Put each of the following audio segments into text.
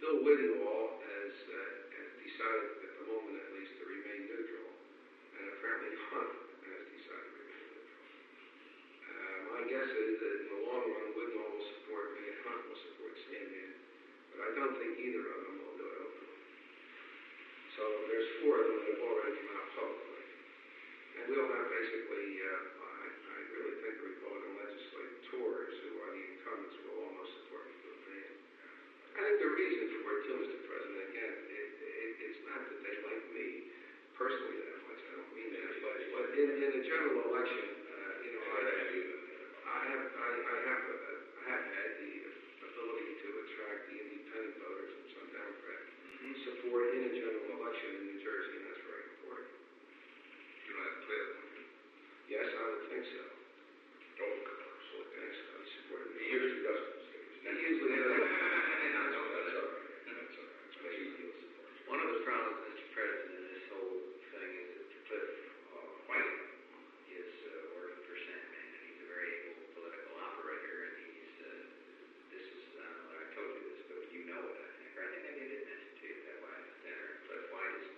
Bill Wittendall has decided, at the moment at least, to remain neutral, and apparently Hunt has decided to remain neutral. My guess is that in the long run, Wittendall will support me and Hunt will support Sandin, but I don't think either of them will do it openly. So there's four of them that have already come out publicly. And we'll have basically, I really think the Republican legislators, who are the incumbents, will almost support me to a man. I think the reason for it, too, Mr. President, again, it's not that they like me personally that much, I don't mean that, but in the general election, I have had the ability to attract the independent voters and some Democrat support in a general election in New Jersey, and that's very important. You don't have to play that one. Yes, I would think so. Don't come on, so Yes, I would support it. he usually doesn't. He usually does. That's all right. One of the problems, Mr. President, in this whole thing is that Cliff White is working for Sandman, and he's a very able political operator, and he's, this is, I don't know that I told you this, but you know it, I think. I think maybe I did mention to you that way at dinner. Cliff White is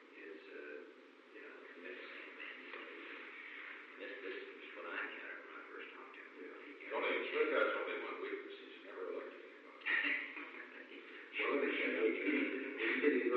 commits Sandman. This is what I encountered when I first talked to him. Cliff has only one weakness. He's never elected anybody. Well, let me tell you,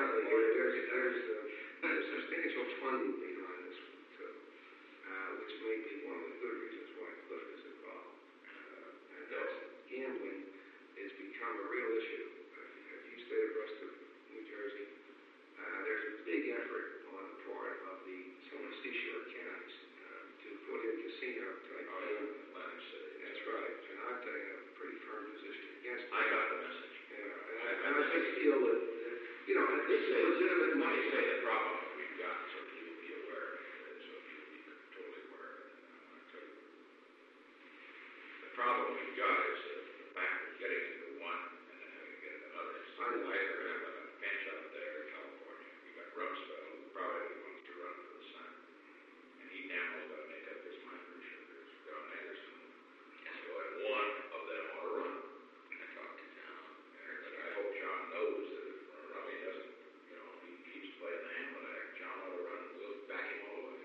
there's substantial funding behind this one, too, which may be one of the good reasons why Cliff is involved. And that's gambling has become a real issue. If you stay abreast of New Jersey, there's a big effort on the part of some of the seashore counties to put in casino type. Atlantic City. That's right. And I've taken a pretty firm position against it. I got the message. And I just feel that, this is legitimate money. Say the problem we've got, so you'll be aware of it, so you'll be totally aware of it. And I want to tell you, the problem we've got is the fact of getting into one and then having to get into another. I have a bench out there in California. We got Rumsfeld, who probably wants to run for the Senate. And he damn well got to make up his mind for sure. There's John Anderson. So one of them ought to run. I talked to John. And I hope John knows that if Rummy doesn't, he keeps playing the Hamlet act, John ought to run. We'll back him all the way.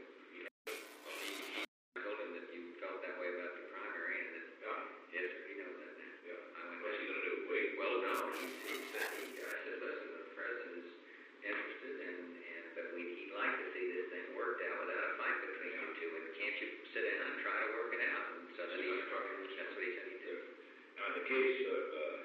I told him that you felt that way about the primary, and that, yes, sir, he knows that now. Yeah. I went What's he back. going to do? Wait. Well, no, I said, listen, the president's interested, but he'd like to see this thing worked out without a fight between you two, and can't you sit down and try to work it out? And so then that's what he said he'd do. Now, in the case of,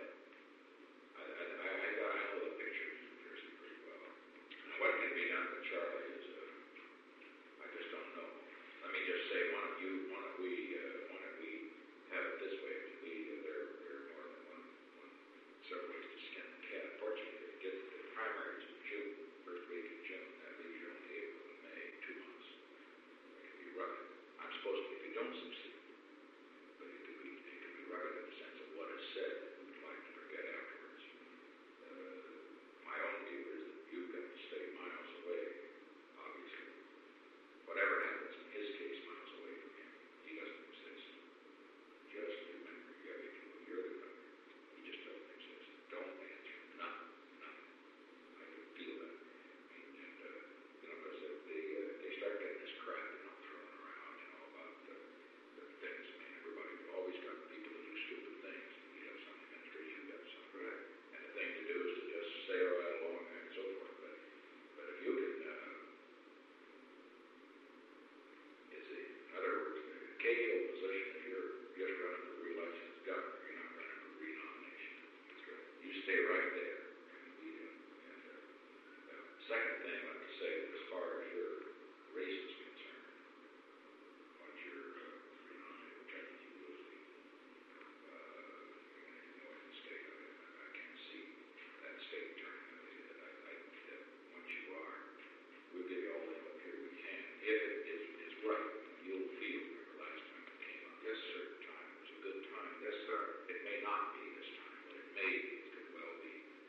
I know the picture of New Jersey pretty well. And what can be done with Charlie is, I just don't know. Let me just say, why don't we have it this way? There are more than several ways to skin the cat. Fortunately, if you get the primaries in June, first week in June, that leaves you only April and May, 2 months. It can be rugged. I'm supposed to, if you don't succeed, but it can be rugged in the sense of what is said that we'd like to forget afterwards. My own view is that you've got to stay miles away, obviously. Whatever happens in his case, miles away from him, he doesn't exist. Just remember, you're the governor. He just doesn't exist. Don't answer nothing. I can feel that. Because they start getting this crap, thrown around, about the things. I mean, everybody's always got people that do stupid things. You have some ministry, you have some. Right. And the thing to do is to just sail right along and so forth. But if you can, in other words, the KO position, if you're just running for re-election as governor, you're not running for renomination. That's right. You stay right there. Second thing I'd like to say, as far as your race is concerned, once you're renominated, which I think you will be, in the state, I can't see that state turning that once you are, we'll give you all the help here we can. If it is right, you'll feel remember last time it came up. Yes, sir. Time. It was a good time. Yes, sir. It may not be this time, but it may be. It could well be.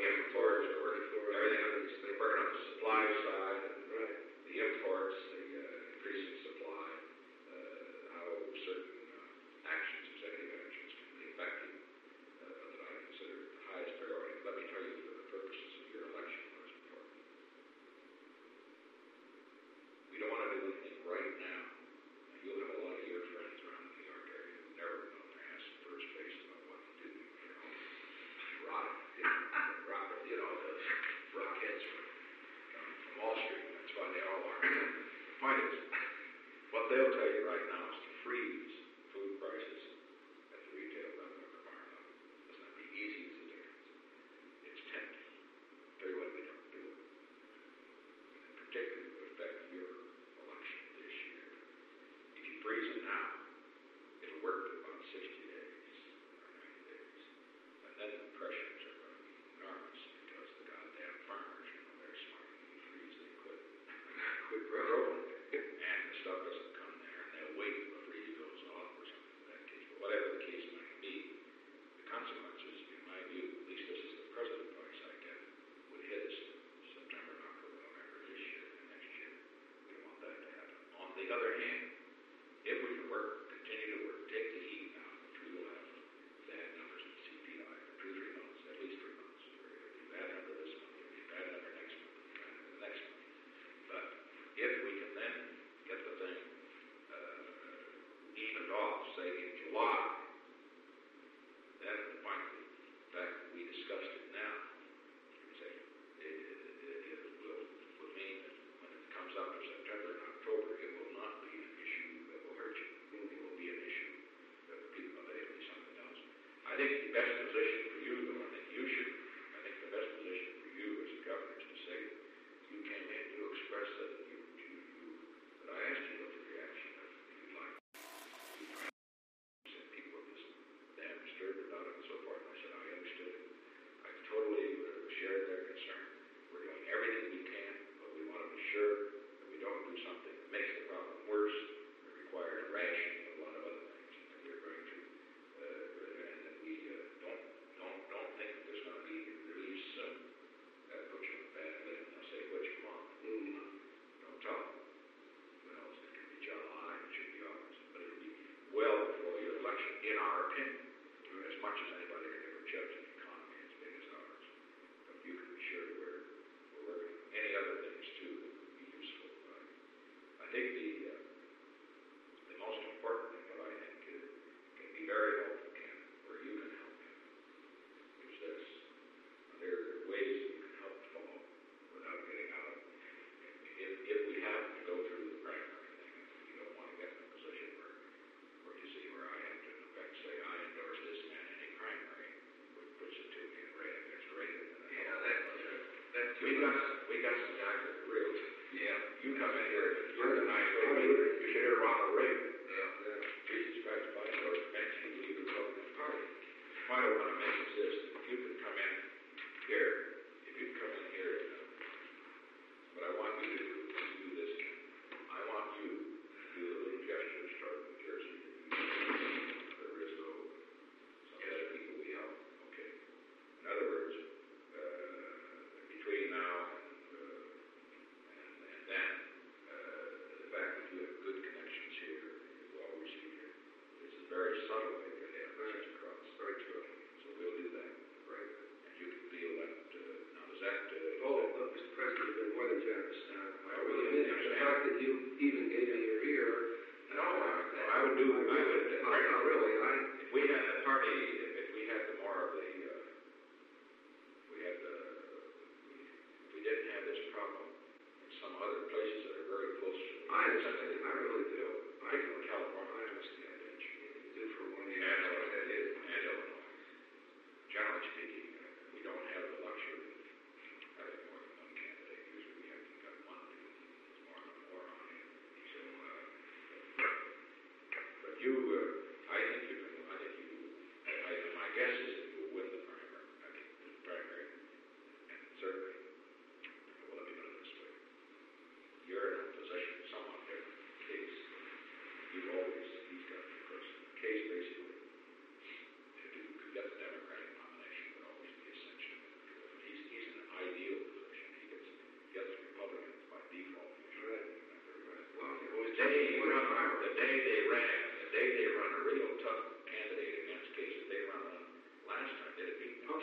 imports are working for everything on these, they're working on the supply side, Right. the imports, the increasing supply, how certain actions, executive actions can be effective, that I consider the highest priority. Let me tell you, for the purposes of your election, what is important. We don't want to do anything right now. And you'll have a lot of your friends around the New York area who never know their ass in first base about what to do. Rock, the rockheads from Wall Street. That's why they all are. The point is, what they'll tell you right now is to freeze food prices at the retail level or the farm level. It's not the easiest of things. It's tempting. I'll tell you what we don't do. And particularly would affect your election this year. If you freeze it now, it'll work for about 60 days or 90 days. And then the pressures are going to be enormous because the goddamn farmers, they're smart. When you freeze, they quit growing. And the stuff doesn't come there, and they'll wait till the freeze goes off or something in that case. But whatever the case might be, the consequences, in my view, at least this is the present advice I get, would hit us September, October, November this year and next year. We don't want that to happen. On the other hand, if we can continue to work, take the heat down, which we will have bad numbers in CPI, the Treasury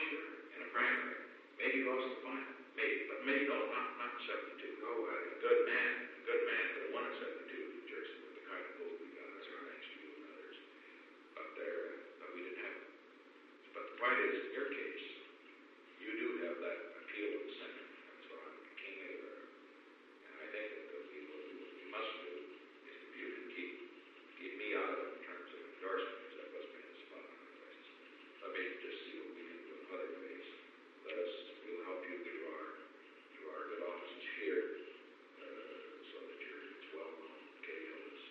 sure, in a primary. Maybe lost the final, maybe, but maybe no, not in 72. No way. A good man could have won in 72 in New Jersey with the kind of vote we got, that's right, thanks to you and others. But we didn't have it. But the point is, in your case, you do have that appeal of the center. That's what I'm keenly aware of. And I think that what we must do is, if you can keep me out of it in terms of endorsement, because that puts me in a spot in other places. Let me just see what we can do in other ways. We'll help you through our good offices here, so that you're as well known. Cahill is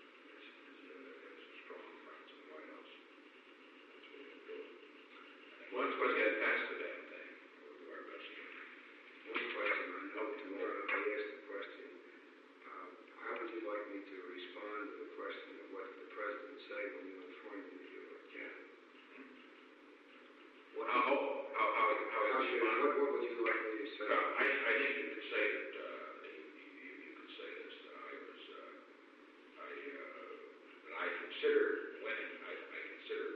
strong friends in the White House. That's what we'll do. And once we get past the damn thing, we'll do our best. One question, I know tomorrow I asked the question, how would you like me to respond to the question of what did the president say when you informed him that you were again? What would you like me to say? I think you could say that you could say this, that I consider winning. I consider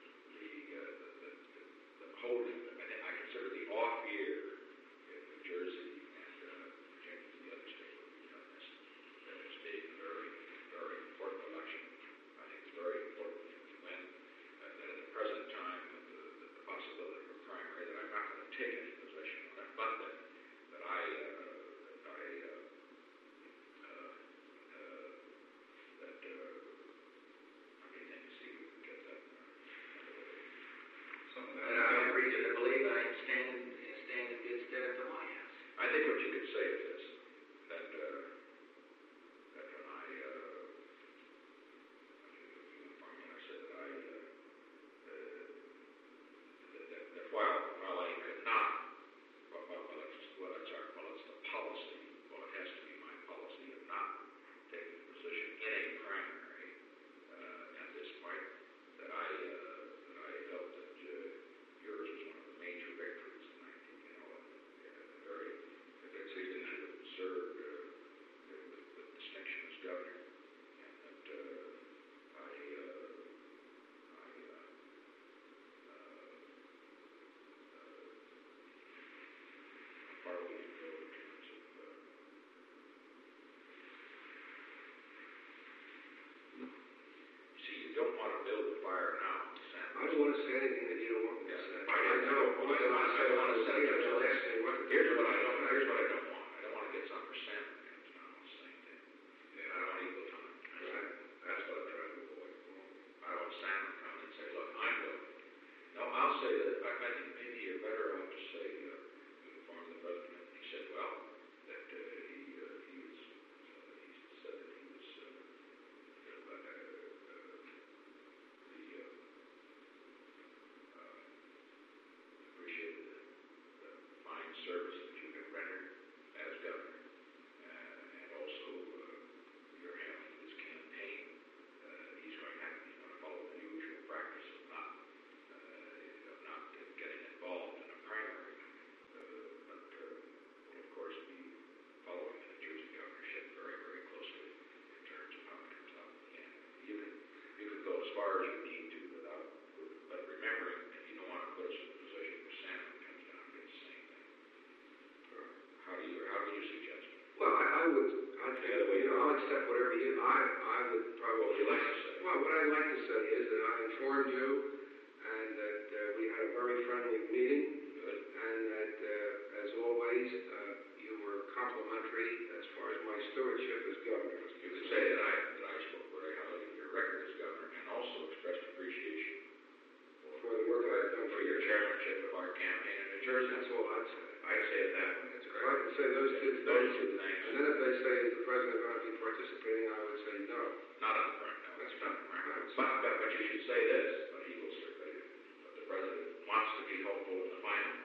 the holding. I consider the off year in New Jersey and Virginia and the other states where we've done this as being a very, very important election. I think it's very important that we win. That at the present time, with the possibility of a primary, that I'm not going to take any position on that, but that I'm beginning to see if we can get that underway. And I have reason to believe I stand in good stead at the White House. I think what you could say is this, that when I, said that while I could not, it's the policy, it has to be my policy of not taking a position in a primary at this point, that I felt that yours was one of the major victories, and I think, it seems that you have served with distinction as governor, and that far we can go in terms of see, you don't want to build the fire now, Sam. I don't want to say anything that you don't want me to say. I don't want to say Here's what I don't Here's what I don't want. I don't want to get some percent against now the same thing. And I don't want equal time. That's what I'm trying to avoid. I don't want Sam to come and say, look, I'm going. No, I'll say that I think maybe you're better off to say, inform the president. He said, well, that he said that he was appreciated the fine service that you have rendered as governor, and also your handling of this campaign. He's going to follow the usual practice of not getting involved in a primary, but will of course be following the New Jersey governorship very, very closely in terms of how it comes out in the end. You can go as far as you need to but remembering that you don't want to put us in a position where Sam comes down and gets the same thing. How do you suggest? Well, I'll accept whatever you, I would probably. What would you like to say? Well, what I'd like to say is that I informed you, and that we had a very friendly meeting. Good. And that, as always, you were complimentary as far as my stewardship as governor. You could say that I spoke very highly of your record as governor, and also expressed appreciation For the work I've done for your chairmanship of our campaign in New Jersey. That's all I'd say. I'd say it that way. That's If I could say those two things. and then if they say, is the president going to be participating, I would say no. Not on the front, no, that's not the front. But you should say this, but he will certainly, but the president wants to be hopeful in the final,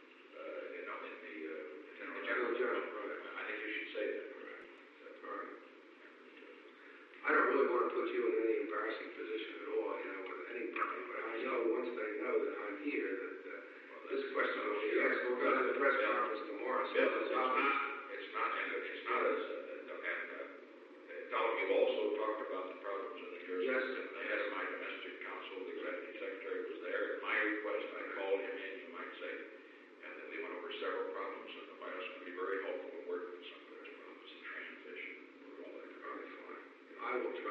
in the general. Right. I think you should say that. All right. I don't really want to put you in any embarrassing position at all, with anybody, but I know once they know that I'm here, that this question will be asked. We'll go to the press conference tomorrow. So Bill, it's not as, Donald, you also talked about the problems in New Jersey. Yes. The head of my domestic council, the executive secretary, was there. At my request, I called him in. You might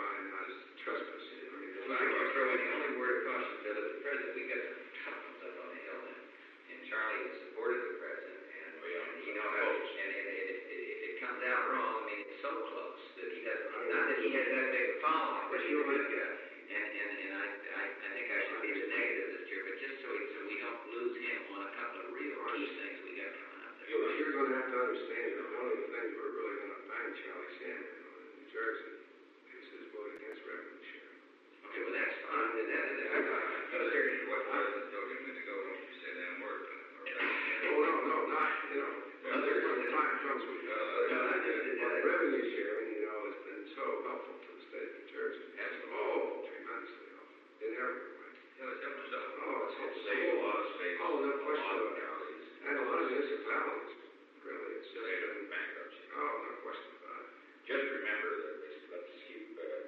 and not as trespassing. I mean, If I can throw in the only word of caution, Bill, at the president, we got some tough ones up on the hill, and Charlie has supported the president, and, you know, and if it comes out wrong, I mean, it's so close that he doesn't, not that he has that big a following, but he's a good guy. And I think I should be the negative this year, but just so we don't lose him on a couple of real key things we got coming up there. You're going to have to understand that one of the things we're really going to bang Charlie Sandman on in New Jersey is his vote against revenue sharing. Okay, well, that's fine. What president told you a minute ago, don't you say that word. No, not, you know, when the time comes, revenue sharing, you know, has been so helpful to the state of New Jersey. Tremendously helpful in every way. Yeah, it's helped us out. Oh, it's helped saved a lot of space. Oh, no question A lot of about it. counties. And a lot of municipalities, really, it's just Saved been, bankruptcy. oh, no question about it. Just remember that let's keep,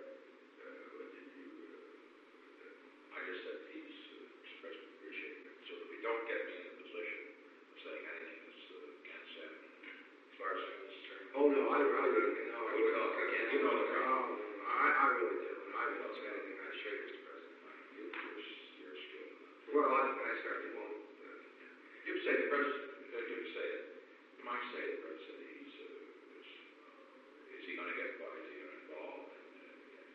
I just said he's expressed appreciation, so that we don't get me in a position of saying anything that's against him as far as I'm concerned. Oh, no, I really, no, I would talk again. You know the problem. I really do, and I don't say anything, I shake Mr. President. You're skilled enough. Well, I certainly won't. You say the president, you say it. You might say the president, is he going to get by? Is he going to involve in the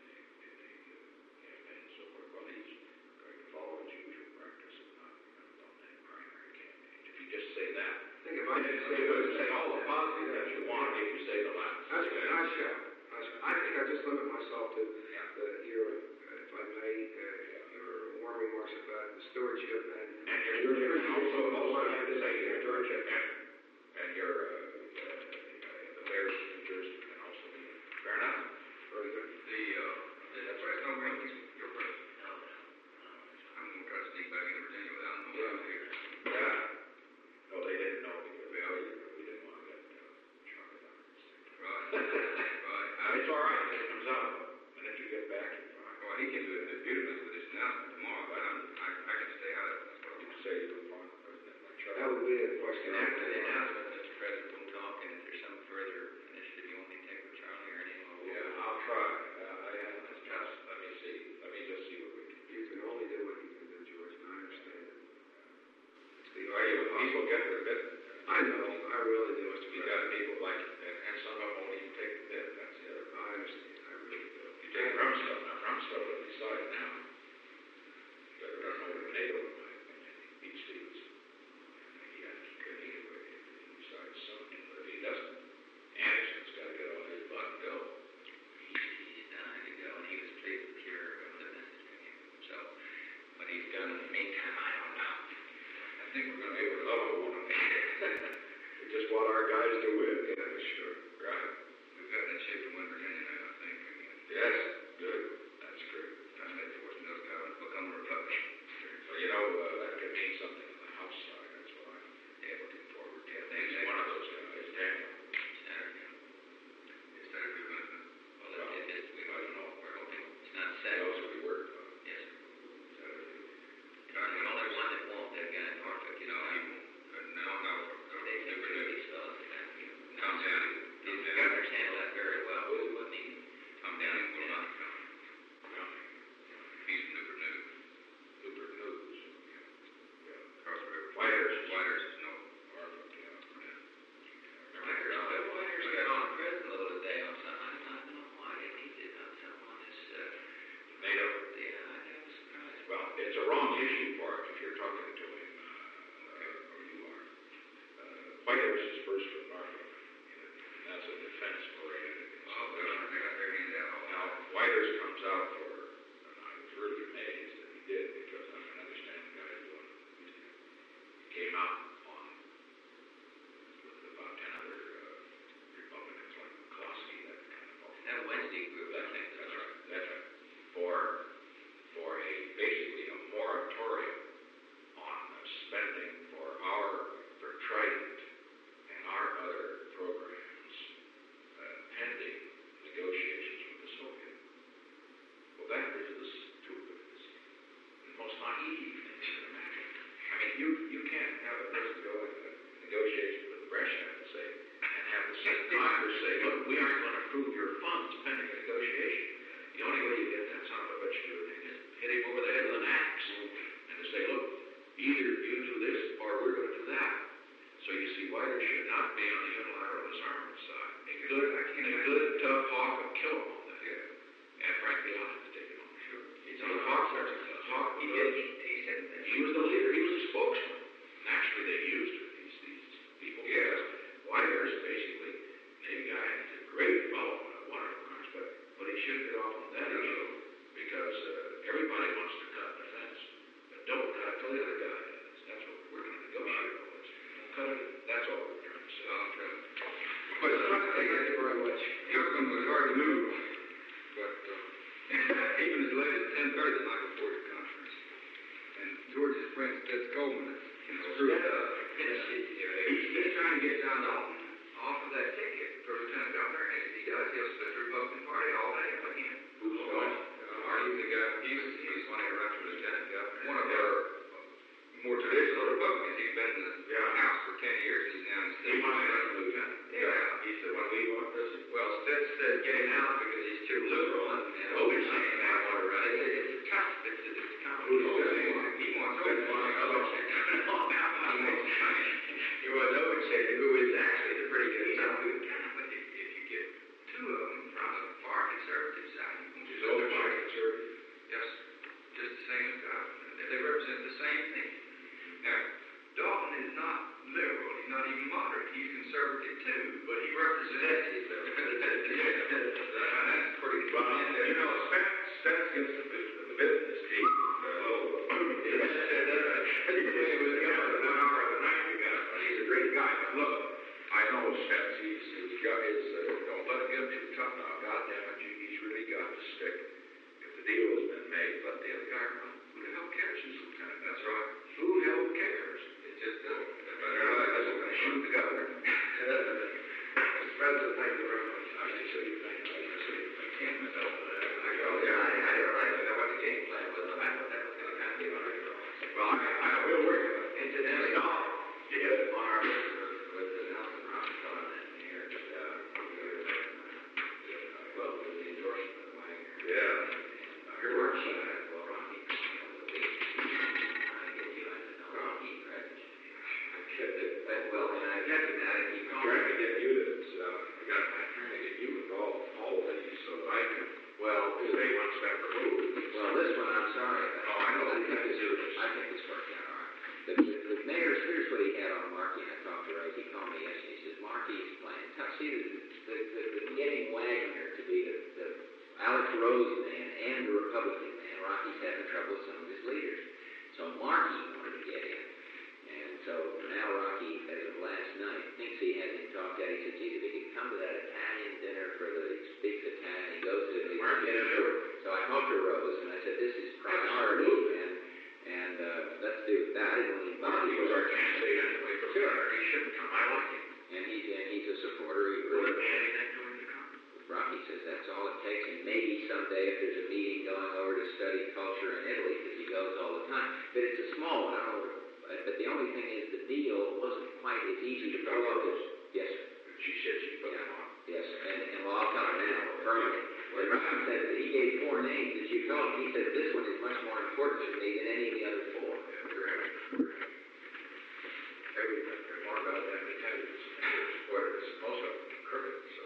campaign and so forth? Well, he's going to follow his usual practice of not dominating primary campaigns. If you just say that, I think if I just say, say all the positive that you want, if you say the last. that's good, I shall. I think I just limit myself to your, if I may, your warm remarks about the stewardship and your also have to say your stewardship and your affairs in New Jersey can also be fair enough. very good. That's right. No, you're first. I'm going to try to sneak back into Virginia without knowing I'm here. Yeah. No, they didn't know because we didn't want to get Charlie down. Right. It's all right. It comes out. The minute you get back, you're fine. Well, he can do it beautifully with this announcement tomorrow, but I can stay out of it. That's what you say. You're fine. That would be a question. And after the announcement, Mr. President, we'll talk, and if there's some further initiative you want me to take with Charlie or anything, Yeah, I'll try. Let me see. Let me just see what we can do. You can only do what you can do, George, and I understand it. It's the People get their bit. I know, I really do. Mr. You got people like, and some of them won't even take the bit. That's the other I understand, I really do. You take Rumsfeld. Now, Rumsfeld will decide now. You better run over NATO, in my opinion. He beat Stevens. He has to get anyway if he decides something. But if he doesn't, Anderson's got to get off his butt and go. he's dying to go, and he was pleased to hear the message we gave him. So, what he's done in the meantime, I don't know. I think we're going to be able to love him, won't we? We just want our guys to win. Yeah, sure. Right. We've got that shape to win Virginia now, I think. Yes, good. That's great. That's made force North Carolina become a republic. So, you know, that could mean something on the House side. That's what I'm looking forward to. He's one of those guys, Daniel. Saturday. Is that a good one? Well, it is. We don't know. We're hoping it's not set. Those we work on. Yes. Saturday. The only one that won't, that guy in Norfolk, You know, he won't. No. They think these fellas are going to Tom Downey. The governor's handled that very well. We wouldn't even. Tom Downey will not come. He's Newport News. Newport News. Yeah. Cross River. Whitehurst is no. Norfolk, Whitehurst got on a prison a little today on something. I don't know why he did on something on this. NATO. Yeah, I was surprised. Well, it's a wrong issue for him if you're talking to him, or you are. Whitehurst is first from Norfolk, and that's a defense-oriented. Oh, they got their hand out. Now, Whitehurst comes out for, and I was really amazed that he did, because I can understand the guy doing it. He came out with about 10 other Republicans like McCloskey, that kind of folk. That Wednesday group, I think. That's right. For basically a moratorium on spending for Trident and our other programs pending negotiations with the Soviet. Well, that is the stupidest and most naive thing you can imagine. I mean, you can't have a person go into negotiations with Brezhnev and say, and have the Congress say, look, we aren't going to approve your funds pending a negotiation. The only should not be on the unilateral disarmament side. A good tough hawk will kill them on that. Yeah. And frankly, I'll have to take it on. Sure. It's on Hawk, Hawk. He said that. He was the leader. He was the spokesman. Naturally, they used these people. Yeah. Wires, basically, Navy guy, he's a great fellow on water crimes, but he shouldn't get off on that issue because everybody wants to cut the fence, but don't cut till the other guy does. That's what we're going to negotiate over. Cut it. That's all we're trying to say. Okay. But thank you very much. Youngman was hard to move, but even as late as 10:30 the night before his conference, and George's friend Stitz Coleman is screwed up. He's trying to get John Dalton off of that ticket for lieutenant governor, and if he does, he'll split the Republican Party all day again. Who's going? He's the guy. He's wanting to run for lieutenant governor. One of our more traditional Republicans. He's been in the House for 10 years. He's now in the He wants to run for lieutenant. Yeah. He said, when we want this, Well, Stitz said get him out because he's too liberal, and Owen's saying they want to run. It's tough. It's complicated. He wants Owen to run. He wants Owen who is actually the pretty good guy. But if you get two of them from the far conservative side, you can just Owen conservative. Yes, just the same as God. They represent the same thing. Now, Dalton is not liberal. He's not even moderate. He's conservative too, but he represents. That's pretty good. Well, you know, Stats gets the business team. He's a great guy, but look, I know Stats. He's got his, don't let him get too tough now. God damn it, he's really got to stick. If the deal has been made, let the other guy run. Who the hell cares who's lieutenant? That's right. Who the hell cares? It just doesn't. Shoot the governor. Mr. President, thank you very much. I should show you that. I should show you that. I can't myself. I don't know what the game plan was. I thought that was going to kind of be on our Well, I will work on it. Incidentally, Yeah. on our list was the Nelson Rockefeller and here, well, with the endorsement of Wagner. Yeah. Her workshop, well, Rocky, I get you, I know Rocky, right? Well, and I get to that, he I'm called trying to me. get you to, I'm trying to get you involved in all of these so that I can, Well, say one step removed. well, this one, I'm sorry about. Oh, I know. I think it's worked out all right. The mayor, here's what he had on Markey, and I talked to Ray, he called me yesterday, he says, Markey's playing tough. See, the getting Wagner to be the Alex Rose man and the Republican man, Rocky's having trouble with some of his leaders. So Markey wanted to get in. And so now Rocky, as of last night, thinks he has him talked out. He said, geez, if he could come to that Italian dinner for he speaks Italian, he goes to the dinner for. So I talked to Rose, and I said, this is priority, and let's do that. I didn't want to invite He him. was our candidate anyway. Sure. He shouldn't come. I like him. And he's a supporter. He Will really, it be anything to him to come? Rocky says that's all it takes, and maybe someday if there's a meeting going over to study culture in Italy, because he goes all the time. But it's a small one. I don't know. But the only thing is the deal wasn't quite as easy to pull off as. Yes, sir. She said she put him on. Yes, and well, I'll tell her now, permanently. When Rocky said that he gave 4 names that you told him, he said this one is much more important to me than any of the other 4. Everything more about that Italians supporters, most of them crooked, so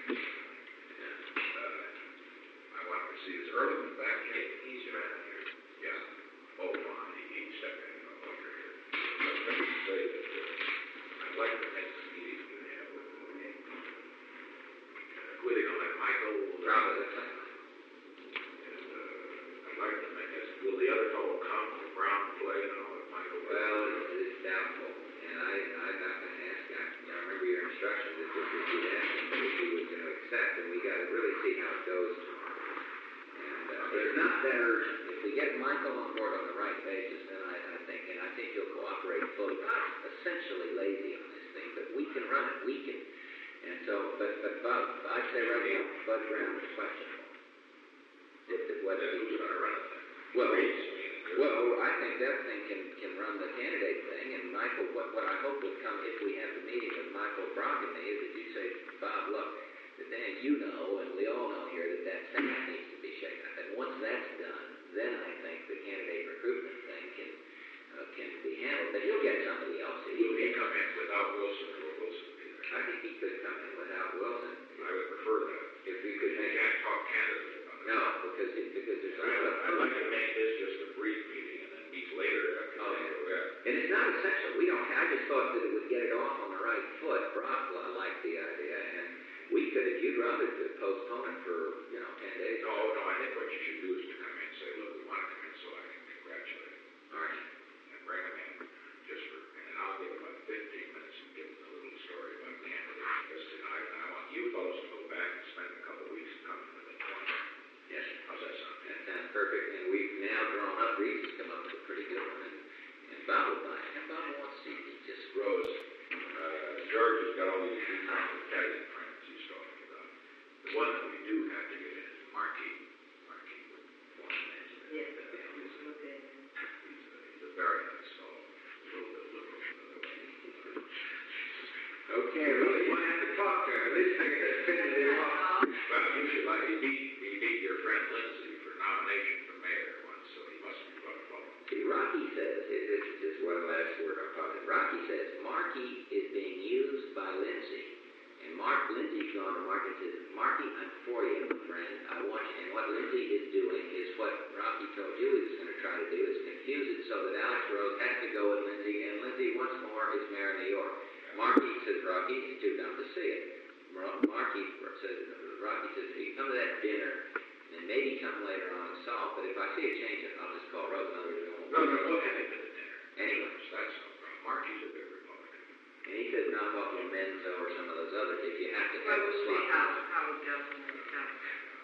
I wanted to see his Earlman back here. He's around here. Yeah. Oh, fine. He's second over here. I was going to say that I'd like to make the meeting you have with him. Quitting on that Michael. Probably the same. And I'd like to make this, will the other fellow come to Brown play and all that Michael? Well, it's doubtful. And I'm not going to ask. I remember your instructions that this would be asked him if he was going to accept, and we got to really see how it goes tomorrow. And it's not that urgent. If we get Michael on board on the right basis, then I think he'll cooperate fully. Bob's essentially lazy on this thing, but we can run it. We can. And so, but Bob, I'd say right now, Bud Brown is questionable. Whether Who's going to run it then? Well, I think that thing can run the candidate thing, and Michael, what I hope would come if we have the meeting with Michael Brock and me is that you say, Bob, look, Dan, you know, and we all know here that staff needs to be shaken up. And once that's done, then I think the candidate recruitment thing can be handled. But he'll get somebody else. Will he come in without Wilson, or will thought that it would get it off on the right foot. Brock liked the idea, and we could, if you'd rather postpone it for, 10 days. No, I think what you should do is to come in and say, look, we want to come in so I can congratulate you. All right. And bring them in, and then I'll give them about 15 minutes and give them a little story about the candidate. Because tonight, I want you fellows to go back and spend a couple of weeks coming to the point. Yes. How's that sound? That sounds perfect. And we've now drawn up, Reeves has come up with a pretty good one, and Bob will buy it. And Bob wants to see just Rose, George has got all these Italian friends he's talking about. The one that we do have to get in is Marquis. Marquis would want to mention it. Yes. Okay. He's a very nice fellow, a little bit liberal in other ways. okay, well, you might have to talk to her. At least I can finish it off. Well, you should like, he beat your friend Lindsay for nomination for mayor once, so he must be quite a fellow. See, Rocky says, this is just one last word on it. Rocky says, Markey is being used by Lindsay. And Lindsay's gone to Mark and says, Markey, I'm for you, friend. I want you. And what Lindsay is doing is what Rocky told you he was going to try to do, is confuse it so that Alex Rose has to go with Lindsay, and Lindsay once more is mayor of New York. Markey says, Rocky, he's too dumb to see it. Rocky says, if you come to that dinner, then maybe come later on and solve. But if I see a change, I'll just call Rose. No, we'll have him to the dinner. Anyway. That's no problem. Marquis is a big Republican. And he says knock off Lomenzo or some of those others if you have to Well, have a we'll see slot. how it goes when it comes.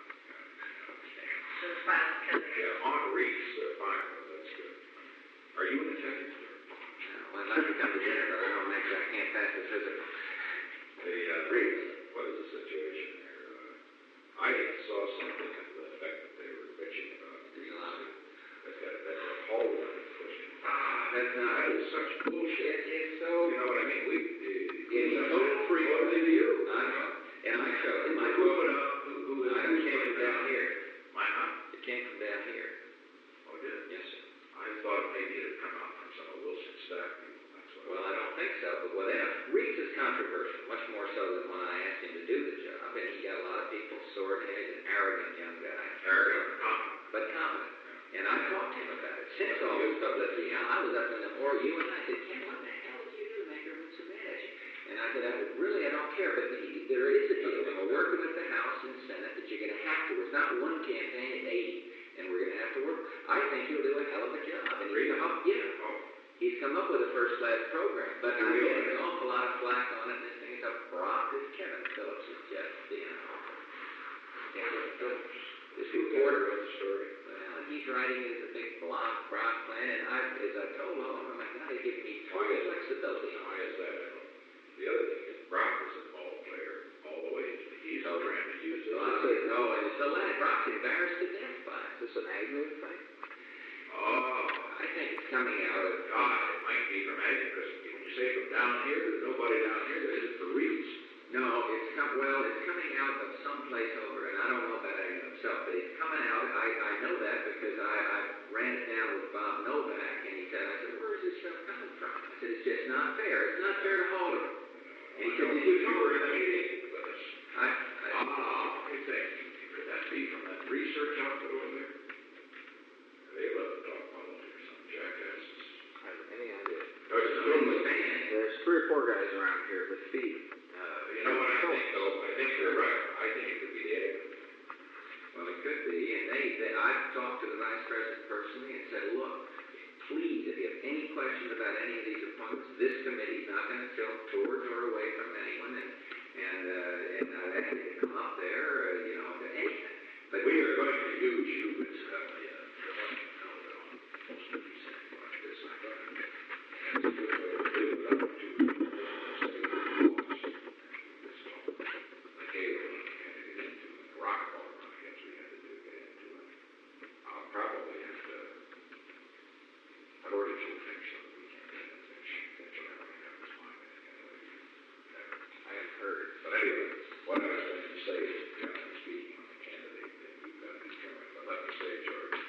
The final candidate. Yeah, on Reese, fine, that's good. Are you in attendance there? Well, I'd like to come to dinner, but I don't make sure I can't pass the physical. Reese, what is the situation there? I saw something to the effect that they were bitching about. That's a whole lot of pushing. That's not. That is such bullshit. It's so. You know what I mean? It's total free only to you. I know. And I showed him. I blew it up. Who is I came from down here. Mine, huh? It came from down here. Oh, it did? Yes, sir. I thought maybe it had come out from some of Wilson's staff people. That's what. Well, I don't think so, but Reese is controversial, much more so than when I asked him to do the job. And he got a lot of people sword-headed and arrogant young guy. Arrogant, but competent. And I talked to him about it. Since all this publicity, I was up in the morgue, you and I said, Ken, what the hell did you do to make everyone so mad at you? And I said, I don't care, but there is a deal. And we're working with the House and Senate that you're going to have to. It's not one campaign, it's 80. And we're going to have to work. I think he'll do a hell of a job. And he's come up with a first-class program. But I'm getting an awful lot of flack on it, and this thing is a Brock. This Kevin Phillips is just being awful. Kevin Phillips. This reporter wrote the story. Well, he's writing as a big Brock plan, and as I told him, oh my God, they give me total flexibility. Why is that? The other thing is Brock is a ball player all the way. He's trying to use it. And it's a lad. Brock's embarrassed to death by it. Is this an Agnew thing? Oh, I think it's coming out of God, it might be from Agnew, because when you say from down here, there's nobody down here that isn't for Reese. No, it's coming out of someplace over, and I don't know about Agnew himself, but it's coming out. I know that because I ran it down with Bob Novak, and I said, where is this stuff coming from? I said, it's just not fair. It's not fair to hold him. And he said, did you You know were in it? the meeting with us. Could that be from that research outfit over there? They love to talk politics, some jackasses. I have any idea. There's 3 or 4 guys around here with feet. You know what I think, though? I think you're right. I think it could be the egg. Well, it could be. And I've talked to the vice president personally and said, look, please, if you have any questions about any of these appointments, this committee's not going to tilt towards or away from anyone. And I've asked you to come up there, to anything. But We are going to use you as the one you know that on most of these things like this. I thought that's a good way to do it. I would do it. The Gale one we had to get into, and the Rockwall one, I guess we had to get into. I'll probably have to. I've already told him something we can't get into that shit. That shit I already have his mind. I haven't heard. But anyway, what I was going to say is, speaking on the candidate, that you've got to determine. But let me say, George,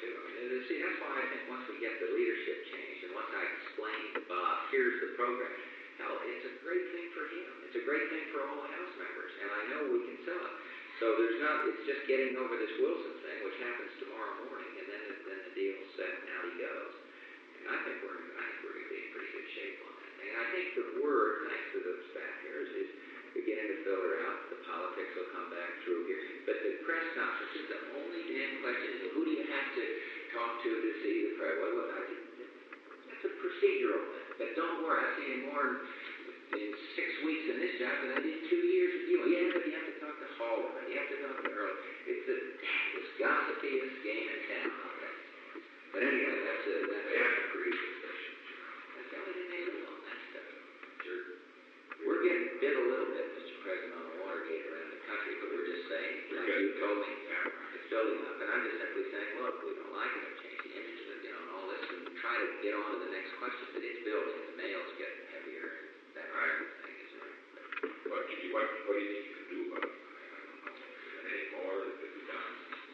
too. I mean, see, that's why I think once we get the leadership change, and once I explain to Bob, here's the program, hell, it's a great thing for him. It's a great thing for all the House members, and I know we can sell it. So there's not, it's just getting over this Wilson thing, which happens tomorrow morning, and then the deal's set and out he goes. And I think we're going to be in pretty good shape on that thing. And I think the word, thanks to the staff here, is beginning to filter out. The politics will come back through here. But the press conference is the only damn question is who do you have to talk to see the press? Well, that's a procedural thing. But don't worry, I've seen more in 6 weeks in this job than I did 2 years with you. Yeah, but you have to talk to Hall, you have to talk to Earl. It's the gossipiest game in town. Okay. But anyway, that's They have to agree with this. that's the only thing they do on that stuff. We're getting bit a little bit, Mr. President, on the Watergate around the country, but we're just saying, like you told me, it's building up. And I'm just simply saying, look, we don't like it, I've changed the image of it, and all this, and try to get on to the next question, but it's building. The mail's getting heavier, and that kind of thing is What do you think you can do about it? I don't know. Any more that could be done?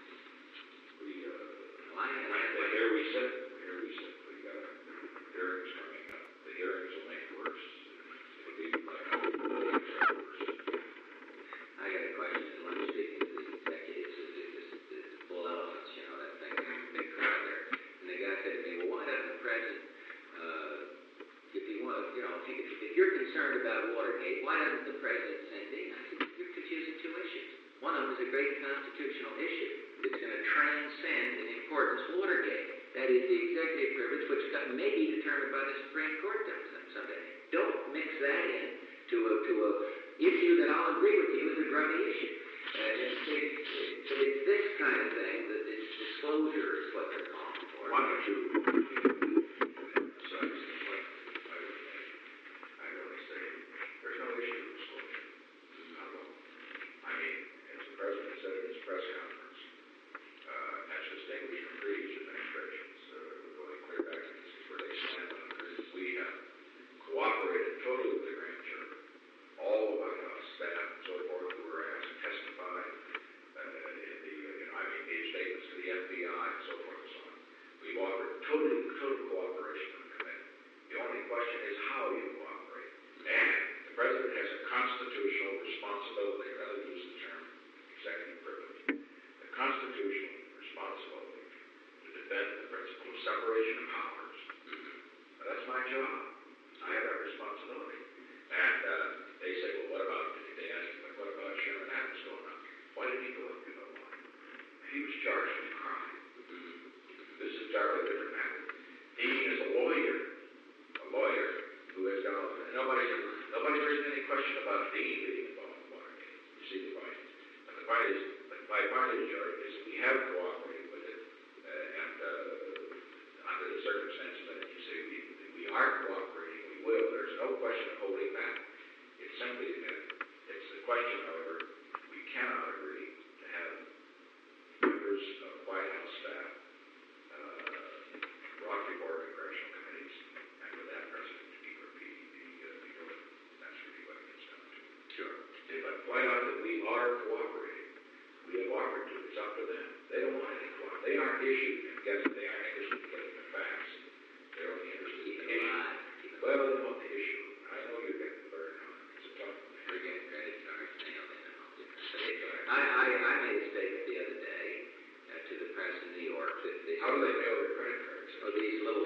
Here we sit. We got hearings coming up. The hearings will make it worse. It'll be like I got a question as I'm speaking to the executives, is bull elephants, that thing, big crowd there. And the guy said to me, well, why doesn't the president, if you want, if you're concerned about Watergate, why doesn't the president send in? I said, you're confusing two issues. One of them is a great constitutional issue that's going to transcend in importance Watergate. That is the executive privilege, which may be determined by the Supreme Court someday. Don't mix that in to a issue that I'll agree with you is a grubby issue. So it's this kind of thing that it's disclosure is what they're calling for. Why don't you emphasize what I really say? There's no issue of disclosure. Not at all. I mean, as the President said in his press conference, as distinguished from previous administrations, going clear back to this is where they stand on it, we have cooperated totally with the grand jury. All of our staff and so forth who were asked to testify gave statements to the FBI and so forth and so on. We've offered total cooperation with the committee. The only question is how you cooperate. And the President has a constitutional responsibility, rather than use the term executive privilege, the constitutional responsibility to defend the principle of separation of powers. Now, that's my job. I have that responsibility. And they say, well, what about, they ask me, what about Sherman Adams going on? Why did he go up? You know why? He was charged with a crime. This is entirely different matter. He is a lawyer who has gone, nobody's raised any question about Dean being involved in Watergate. You see the point? And the point is, my point is, George, is we have cooperated with it, and under the circumstances that you say we are cooperating, we will. There's no question of holding back. It's simply it's the question, however, we cannot agree to have members of White House staff brought before congressional committees, and for that President to be voted. That's really what it gets down to. Sure. But point out that we are cooperating. We have offered to. It's up to them. They don't want any cooperation. They aren't interested in getting the facts. They're only interested in the issue. Well, they want the issue. I know you're getting burned on. It's a tough one. We're getting ready to start nailed in and all different. I made a statement the other day to the press in New York that they How do they mail their credit cards? these little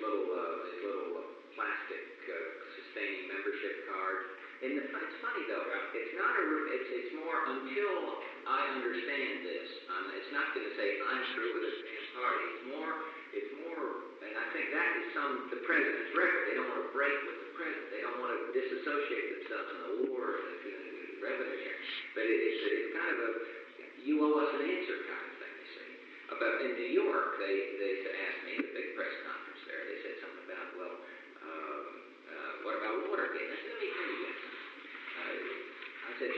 plastic sustaining membership cards. And it's funny though. It's not it's more until I understand this. It's not going to say I'm through with this damn party. It's more, and I think that is the president's record. They don't want to break with the president. They don't want to disassociate themselves in the war and the revenue share. But it's kind of a you owe us an answer kind of thing. They say. But in New York, they asked me at the big press conference there. They said something about what about Watergate? I said, let me tell you guys. I said,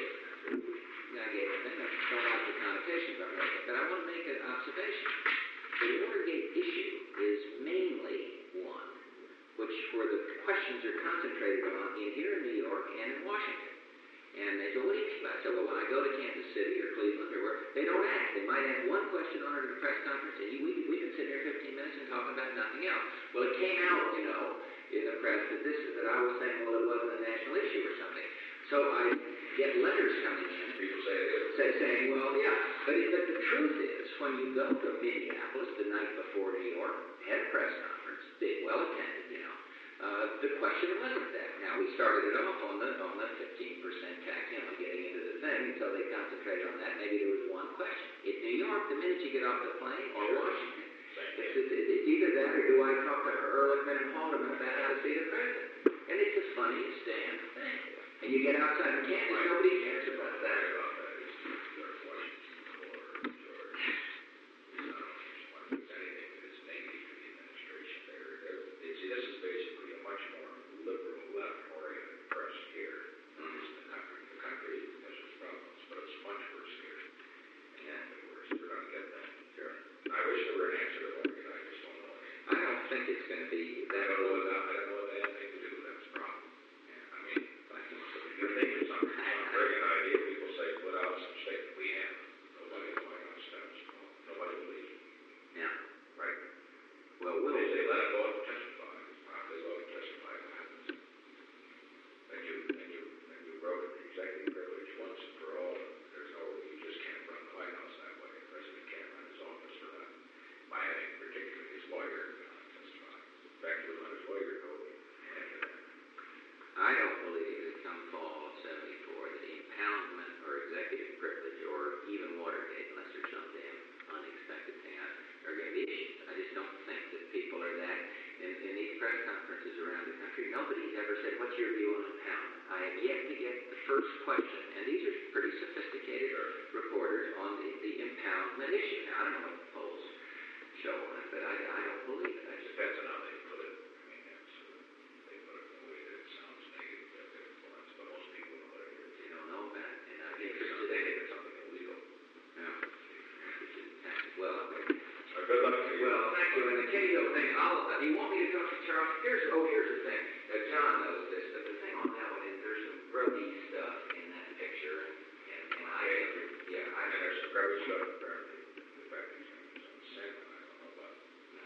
I don't like the connotations of it, but I want to make an observation. The Watergate issue is mainly one where the questions are concentrated on here in New York and in Washington. And they said, what do you mean by it? So said, well, when I go to Kansas City or Cleveland or where, they don't ask. They might have one question on at a press conference, and we can sit here 15 minutes and talk about nothing else. Well, it came out, in the press that I was saying, well, it wasn't a national issue or something. So I get letters coming in. People say it is. Saying, well, yeah, but the truth is, when you go to Minneapolis the night before New York, had a press conference, big, well attended, the question wasn't that. Now, we started it off on the 15% tax, getting into the thing, until they concentrated on that. Maybe there was one question. In New York, the minute you get off the plane, or Washington, it's either that or do I talk to Ehrlichman and Haldeman about how to see the president? And it's the funniest damn thing. And you get outside of Kansas, nobody cares about that. This is basically a much more liberal, left-oriented press here than it is in the country has its problems, but it's much worse here. And we're going to get that. Sure. I wish there were an answer to that, I just don't know. I don't think it's going to be that. I don't know what they have anything to do with that problem. Yeah, I mean, you think it's not a very good idea. People say, put out some statement we have. Nobody in the White House does. Nobody believes it. Yeah. Right. Well, They say, let it go up and testify. They go up and testify. What happens? And you broke the executive privilege once and for all. There's no, you just can't run the White House that way. The president can't run his office for that. By having particularly his lawyer testify. In fact, he would let his lawyer go after that. I don't believe that come fall of 74 that the impoundment or executive privilege or even Watergate, unless there's some damn unexpected thing, are going to be issued. I just don't think that people are that. In these press conferences around the country, nobody's ever said, what's your view on impoundment? I have yet to get the first question, and these are pretty sophisticated reporters on the impoundment issue. Now, I don't know what the polls show on it, but I don't believe it. I just Depends on how they put it. I mean, they put it in a way that it sounds negative, that it influence, but most people know what it is. they don't know about it, and I'm They interested think in it. it's something illegal. Yeah. Well, Good luck to you. well, thank you. And the Cahill thing, do you want me to talk to Charles? Here's the thing. John knows this, but the thing on that one is there's some grody stuff in that picture, and And there's some grubby stuff apparently. In fact, he's on salmon. I don't know about.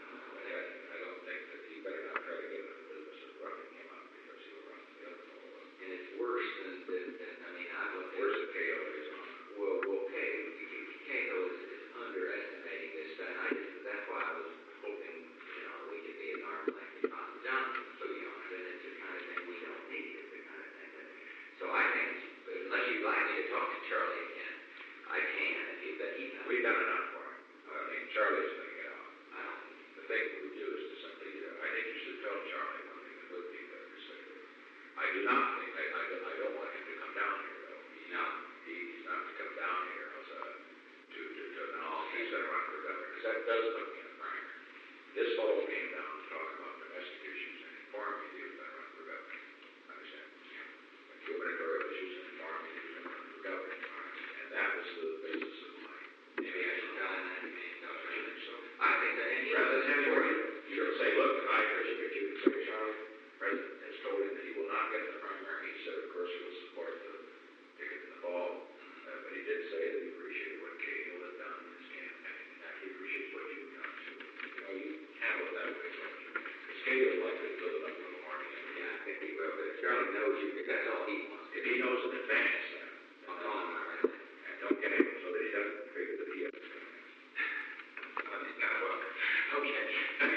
I don't think that he better not try to get into the business of roughing him out because he'll run the other fellow up. and it's worse than I mean, I look at Where's the KO is on? Well, Cahill is underestimating this stuff, and that's why I was hoping, we could be an arm length across Johnson, so and it's the kind of thing we don't need. It's the kind of thing that. So I think, unless you'd like me to talk to Charlie again, I can. But We've done enough for him. I mean, Charlie's going to get out. I don't. The thing we do is to simply, I think you should tell Charlie one thing that would be better said. I do not think, I don't want him to come down here, though. He's not to come down here as to announce he's going to run for governor, because that does put me in the primary. This fellow came down to talk about domestic issues and inform me that he was going to run for governor. Understand? But gubernatorial issues and inform me that he was going to run for governor. And that was the basis of my. Maybe I should tell him that. I think so. I think that, and he Rather doesn't than have for to. you, you should say, look, I appreciate you, say, Charlie, President has told him that he will not get in the primary. He said, of course, he will support the ticket in the fall. But he did say that he appreciated what Cahill had done in his campaign, and that he appreciates what you've done. So, you handle it that way, don't you? Because Cahill is likely to build it up a little more. Yeah, I think he will, but if Charlie knows you, because that's all he wants. If he knows in advance, then I'll call him right now. and don't get him so that he doesn't figure that he has to come in. Well, okay.